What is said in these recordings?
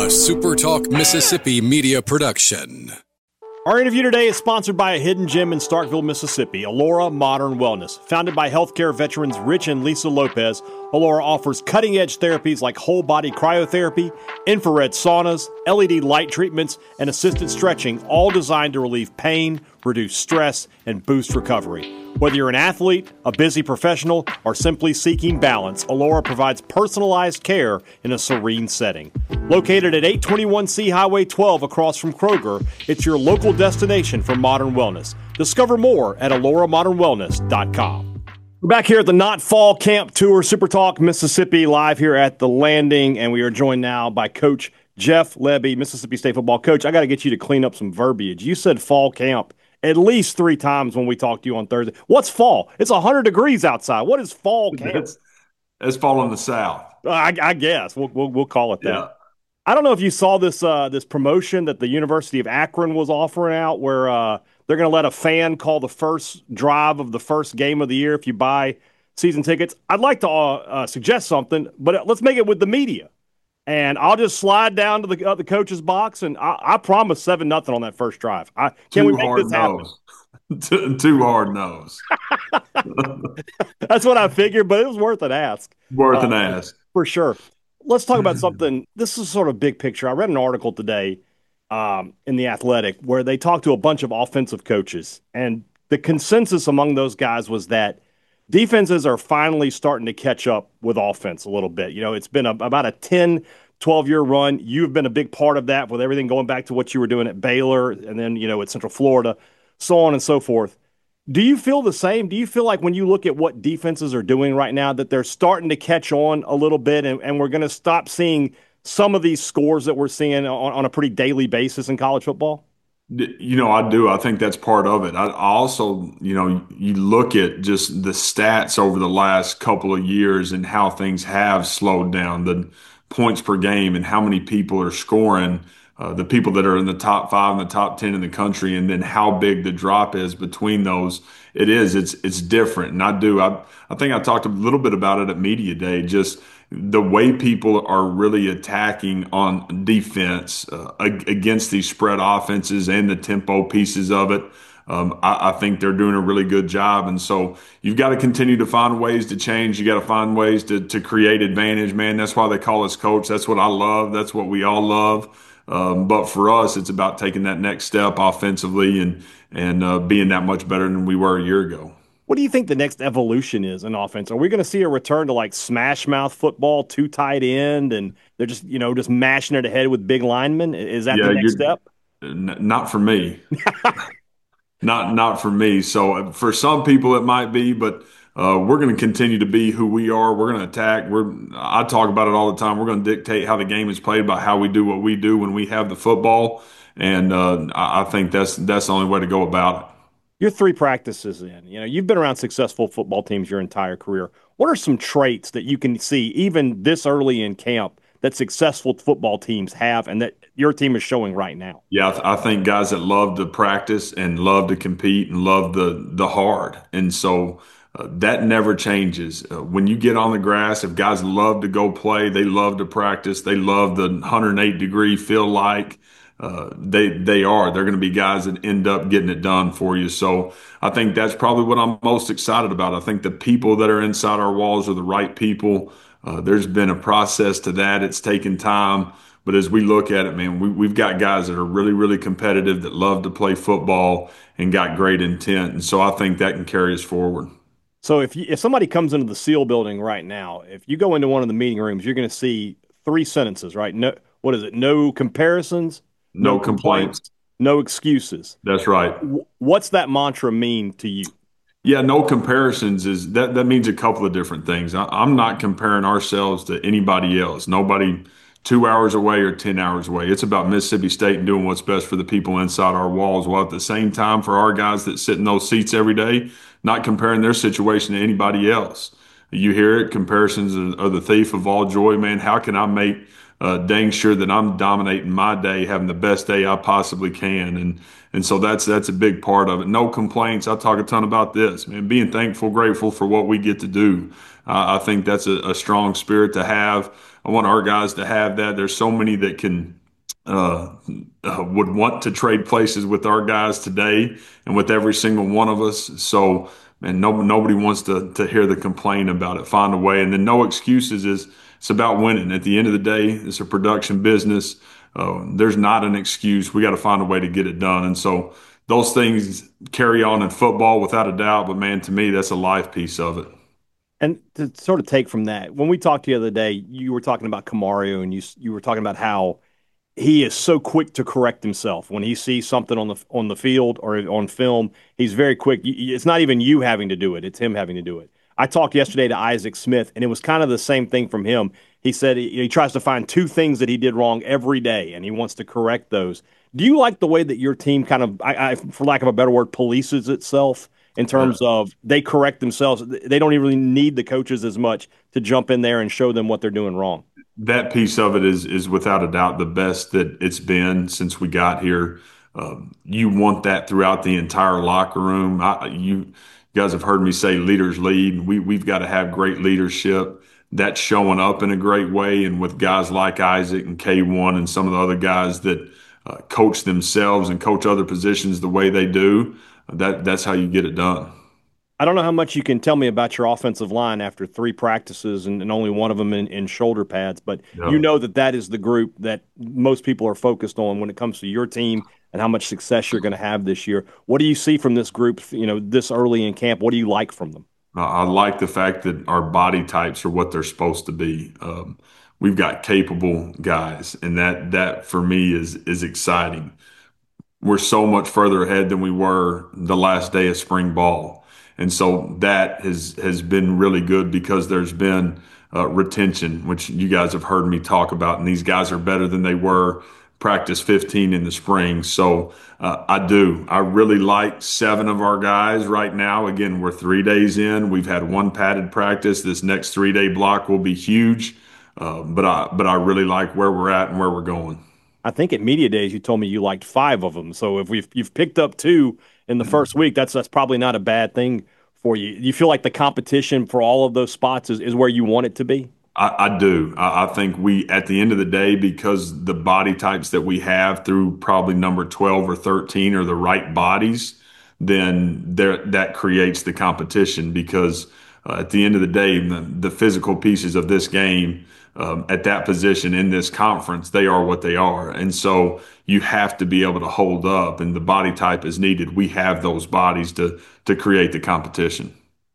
SuperTalk Mississippi media production. Our interview today is sponsored by a hidden gem in Starkville, Mississippi, Allura Modern Wellness. Founded by healthcare veterans Rich and Lisa Lopez, Allura offers cutting-edge therapies like whole-body cryotherapy, infrared saunas, LED light treatments, and assisted stretching, all designed to relieve pain, reduce stress, and boost recovery. Whether you're an athlete, a busy professional, or simply seeking balance, Allura provides personalized care in a serene setting. Located at 821C Highway 12 across from Kroger, it's your local destination for modern wellness. Discover more at AlluraModernWellness.com. We're back here at the Not Fall Camp Tour, SuperTalk Mississippi, live here at the Landing, and we are joined now by Coach Jeff Lebby, Mississippi State football coach. I got to get you to clean up some verbiage. You said fall camp at least 3 times when we talked to you on Thursday. What's fall? It's 100 degrees outside. What is fall camp? It's fall in the South. I guess we'll call it that. Yeah. I don't know if you saw this this promotion that the University of Akron was offering out, where they're going to let a fan call the first drive of the first game of the year if you buy season tickets. I'd like to suggest something, but let's make it with the media. And I'll just slide down to the coach's box, and I promise 7-0 on that first drive. Can we make this happen? Too hard nose. That's what I figured, but it was worth an ask. Worth an ask. For sure. Let's talk about something. This is sort of big picture. I read an article today in The Athletic where they talked to a bunch of offensive coaches, and the consensus among those guys was that defenses are finally starting to catch up with offense a little bit. You know, it's been about a 10, 12-year run. You've been a big part of that with everything going back to what you were doing at Baylor and then, at Central Florida, so on and so forth. Do you feel the same? Do you feel like when you look at what defenses are doing right now that they're starting to catch on a little bit and we're going to stop seeing some of these scores that we're seeing on a pretty daily basis in college football? I do. I think that's part of it. I also, you look at just the stats over the last couple of years and how things have slowed down, the points per game and how many people are scoring, the people that are in the top 5 and the top 10 in the country, and then how big the drop is between those. It's different. And I think I talked a little bit about it at Media Day, just the way people are really attacking on defense against these spread offenses and the tempo pieces of it. I think they're doing a really good job. And so you've got to continue to find ways to change. You got to find ways to create advantage, man. That's why they call us coach. That's what I love. That's what we all love. But for us, it's about taking that next step offensively and being that much better than we were a year ago. What do you think the next evolution is in offense? Are we going to see a return to like smash mouth football, 2 tight end, and they're just mashing it ahead with big linemen? Is that the next step? Not for me. Not for me. So for some people it might be, but we're going to continue to be who we are. We're going to attack. I talk about it all the time. We're going to dictate how the game is played by how we do what we do when we have the football, and I think that's the only way to go about it. You're 3 practices in. You've been around successful football teams your entire career. What are some traits that you can see even this early in camp that successful football teams have and that your team is showing right now? Yeah, I think guys that love to practice and love to compete and love the hard. And so that never changes. When you get on the grass, if guys love to go play, they love to practice, they love the 108-degree feel like, they're going to be guys that end up getting it done for you. So I think that's probably what I'm most excited about. I think the people that are inside our walls are the right people. There's been a process to that. It's taken time. But as we look at it, man, we've got guys that are really, really competitive, that love to play football and got great intent. And so I think that can carry us forward. So if somebody comes into the SEAL building right now, if you go into one of the meeting rooms, you're going to see 3 sentences, right? No, what is it? No comparisons. No complaints. No excuses. That's right. What's that mantra mean to you? Yeah, no comparisons is that means a couple of different things. I'm not comparing ourselves to anybody else. Nobody 2 hours away or 10 hours away. It's about Mississippi State and doing what's best for the people inside our walls. While at the same time, for our guys that sit in those seats every day, not comparing their situation to anybody else. You hear it, comparisons are the thief of all joy, man. How can I make dang sure that I'm dominating my day, having the best day I possibly can. And so that's a big part of it. No complaints. I talk a ton about this, man, being thankful, grateful for what we get to do. I think that's a strong spirit to have. I want our guys to have that. There's so many that can uh, would want to trade places with our guys today and with every single one of us. So, and nobody wants to hear the complaint about it. Find a way, and then no excuses is it's about winning. At the end of the day, it's a production business. There's not an excuse. We got to find a way to get it done, and so those things carry on in football without a doubt. But man, to me, that's a life piece of it. And to sort of take from that, when we talked the other day, you were talking about Kamario, and you were talking about how he is so quick to correct himself when he sees something on the field or on film. He's very quick. It's not even you having to do it; it's him having to do it. I talked yesterday to Isaac Smith, and it was kind of the same thing from him. He said he tries to find two things that he did wrong every day, and he wants to correct those. Do you like the way that your team kind of, for lack of a better word, polices itself in Uh, terms of they correct themselves? They don't even really need the coaches as much to jump in there and show them what they're doing wrong. that piece of it is without a doubt the best that it's been since we got here. You want that throughout the entire locker room. You guys have heard me say leaders lead. We've got to have great leadership. That's showing up in a great way, and with guys like Isaac and K1 and some of the other guys that coach themselves and coach other positions the way they do, that's how you get it done. I don't know how much you can tell me about your offensive line after three practices and only one of them in shoulder pads, but you Yeah. know that that is the group that most people are focused on when it comes to your team and how much success you're going to have this year. What do you see from this group, this early in camp? What do you like from them? I like the fact that our body types are what they're supposed to be. We've got capable guys, and that for me is exciting. We're so much further ahead than we were the last day of spring ball, and so that has been really good because there's been retention, which you guys have heard me talk about, and these guys are better than they were practice 15 in the spring. So I do. I really like seven of our guys right now. Again, we're 3 days in. We've had one padded practice. This next 3 day block will be huge. But I really like where we're at and where we're going. I think at media days you told me you liked five of them. So if you've picked up two in the first week, that's probably not a bad thing for you. You feel like the competition for all of those spots is where you want it to be? I do. I think we, at the end of the day, because the body types that we have through probably number 12 or 13 are the right bodies, then that creates the competition because at the end of the day, the physical pieces of this game at that position in this conference, they are what they are. And so you have to be able to hold up, and the body type is needed. We have those bodies to create the competition.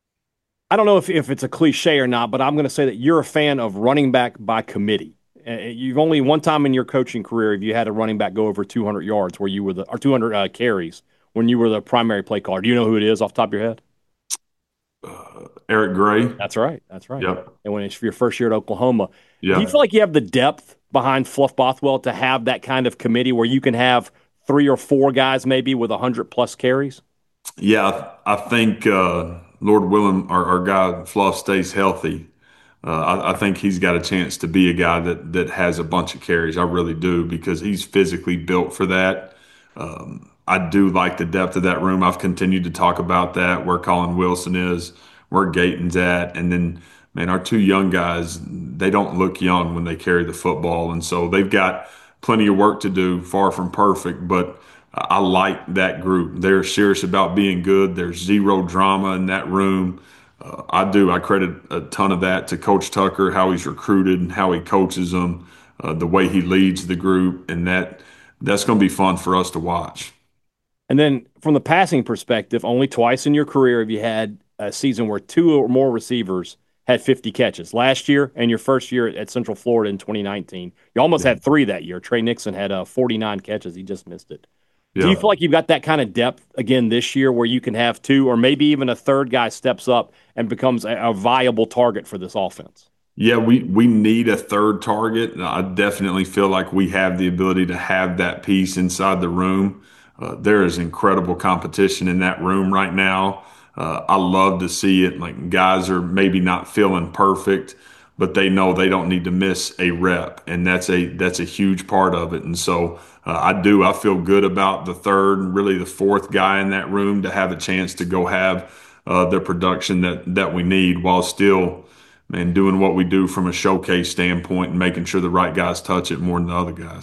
I don't know if it's a cliche or not, but I'm going to say that you're a fan of running back by committee. You've only one time in your coaching career have you had a running back go over 200 yards where you were or 200 carries when you were the primary play caller. Do you know who it is off the top of your head? Eric Gray. That's right. That's right. Yep. And when it's your first year at Oklahoma, do you Yeah. feel like you have the depth behind Fluff Bothwell to have that kind of committee where you can have three or four guys maybe with 100 plus carries? Yeah, I think Lord willing, our guy Fluff stays healthy. I think he's got a chance to be a guy that has a bunch of carries. I really do because he's physically built for that. I do like the depth of that room. I've continued to talk about that, where Colin Wilson is, where Gayton's at, and then man, our two young guys, they don't look young when they carry the football, and so they've got plenty of work to do. Far from perfect, but I like that group. They're serious about being good. There's zero drama in that room. I do. I credit a ton of that to Coach Tucker, how he's recruited and how he coaches them, the way he leads the group, and that's going to be fun for us to watch. And then from the passing perspective, only twice in your career have you had a season where two or more receivers had 50 catches. Last year and your first year at Central Florida in 2019. You almost Yeah. had three that year. Trey Nixon had 49 catches. He just missed it. Do you Yeah. feel like you've got that kind of depth again this year where you can have two or maybe even a third guy steps up and becomes a viable target for this offense? Yeah, we need a third target. I definitely feel like we have the ability to have that piece inside the room. There is incredible competition in that room right now. I love to see it. Like guys are maybe not feeling perfect, but they know they don't need to miss a rep, and that's a huge part of it. And so I do. I feel good about the third and really the fourth guy in that room to have a chance to go have the production that we need while still and doing what we do from a showcase standpoint and making sure the right guys touch it more than the other guys.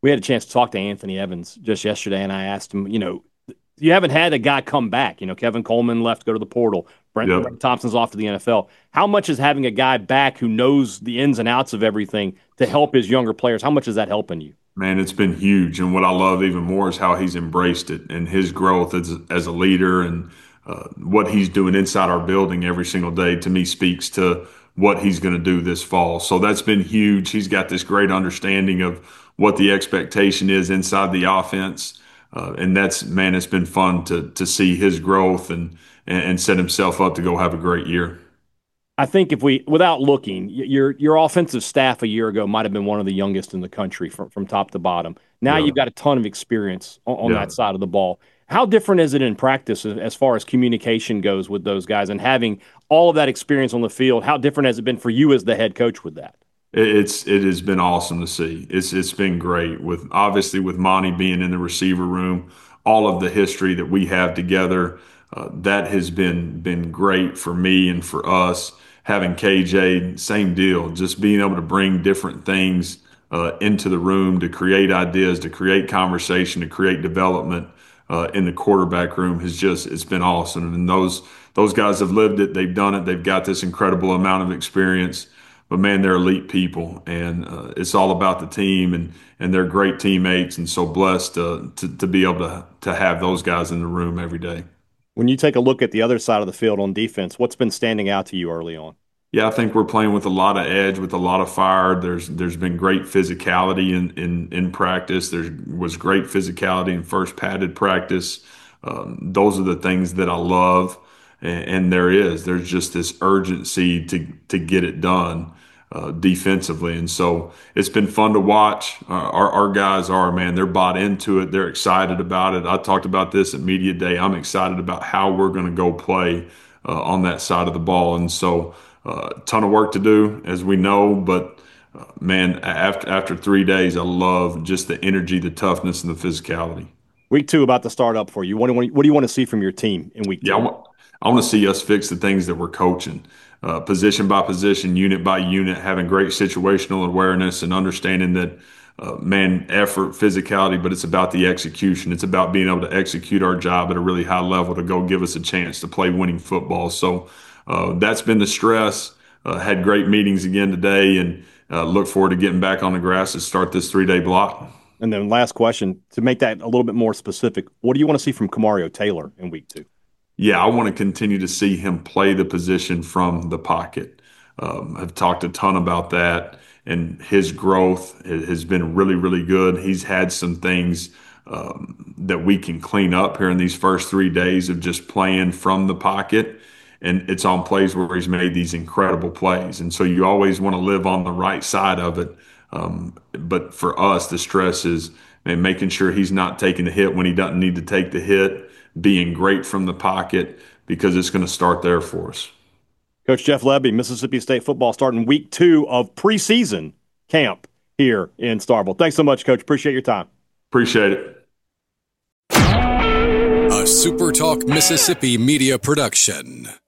We had a chance to talk to Anthony Evans just yesterday, and I asked him, you haven't had a guy come back. Kevin Coleman left to go to the portal. Brent Thompson's off to the NFL. How much is having a guy back who knows the ins and outs of everything to help his younger players? How much is that helping you? Man, it's been huge. And what I love even more is how he's embraced it and his growth as a leader, and what he's doing inside our building every single day, to me, speaks to what he's going to do this fall. So that's been huge. He's got this great understanding of what the expectation is inside the offense. And it's been fun to see his growth and set himself up to go have a great year. I think without looking, your offensive staff a year ago might have been one of the youngest in the country from top to bottom. Now you've got a ton of experience on that side of the ball. How different is it in practice as far as communication goes with those guys and having all of that experience on the field? How different has it been for you as the head coach with that? It has been awesome to see. It's been great with Monty being in the receiver room, all of the history that we have together. That has been great for me and for us. Having KJ, same deal. Just being able to bring different things into the room to create ideas, to create conversation, to create development in the quarterback room it's been awesome. And those guys have lived it. They've done it. They've got this incredible amount of experience. But man, they're elite people, and it's all about the team, and they're great teammates, and so blessed to be able to have those guys in the room every day. When you take a look at the other side of the field on defense, what's been standing out to you early on? Yeah, I think we're playing with a lot of edge, with a lot of fire. There's been great physicality in practice. There was great physicality in first padded practice. Those are the things that I love, and there's just this urgency to get it done defensively, and so it's been fun to watch. Our guys they're bought into it. They're excited about it. I talked about this at media day. I'm excited about how we're going to go play on that side of the ball, and so. Ton of work to do, as we know, but man, after 3 days, I love just the energy, the toughness, and the physicality. Week 2 about to start up for you. What do you want to see from your team in week 2? Yeah, I want to see us fix the things that we're coaching, position by position, unit by unit, having great situational awareness and understanding that, effort, physicality, but it's about the execution. It's about being able to execute our job at a really high level to go give us a chance to play winning football. So that's been the stress. Had great meetings again today, and look forward to getting back on the grass to start this 3-day block. And then last question, to make that a little bit more specific, what do you want to see from Kamario Taylor in week 2? Yeah, I want to continue to see him play the position from the pocket. I've talked a ton about that, and his growth has been really, really good. He's had some things that we can clean up here in these first 3 days of just playing from the pocket. And it's on plays where he's made these incredible plays. And so you always want to live on the right side of it. But for us, the stress is making sure he's not taking the hit when he doesn't need to take the hit, being great from the pocket, because it's going to start there for us. Coach Jeff Lebby, Mississippi State football starting week 2 of preseason camp here in Starkville. Thanks so much, Coach. Appreciate your time. Appreciate it. A SuperTalk Mississippi media production.